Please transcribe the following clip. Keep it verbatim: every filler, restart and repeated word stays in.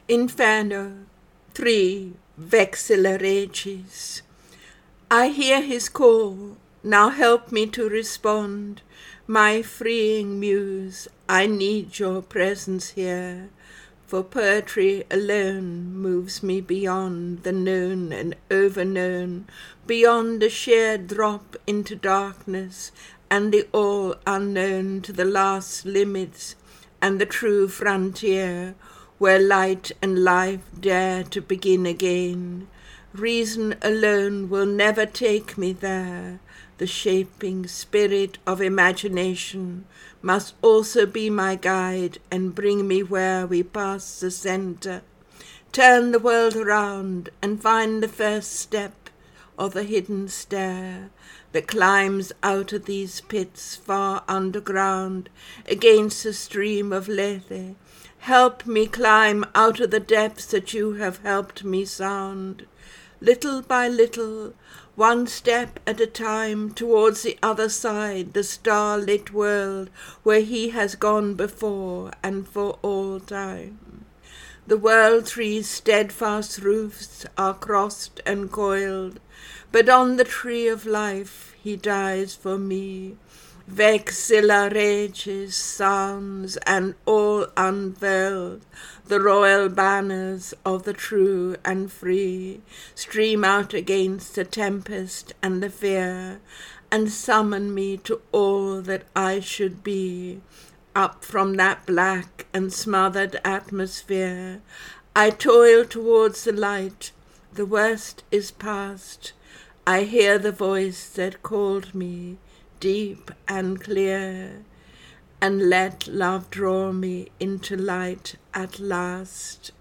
Inferno, three, Vexilla Regis. I hear his call, now help me to respond. My freeing muse, I need your presence here, for poetry alone moves me beyond the known and overknown, beyond a sheer drop into darkness and the all unknown to the last limits and the true frontier, where light and life dare to begin again. Reason alone will never take me there. The shaping spirit of imagination must also be my guide and bring me where we pass the center, turn the world around and find the first step of the hidden stair that climbs out of these pits far underground against the stream of Lethe. Help me climb out of the depths that you have helped me sound. Little by little, one step at a time, towards the other side, the star-lit world where he has gone before and for all time. The world tree's steadfast roofs are crossed and coiled, but on the tree of life he dies for me. Vexilla Regis sounds, and all unveiled, the royal banners of the true and free stream out against the tempest and the fear, and summon me to all that I should be. Up from that black and smothered atmosphere, I toil towards the light. The worst is past. I hear the voice that called me, deep and clear, and let love draw me into light at last.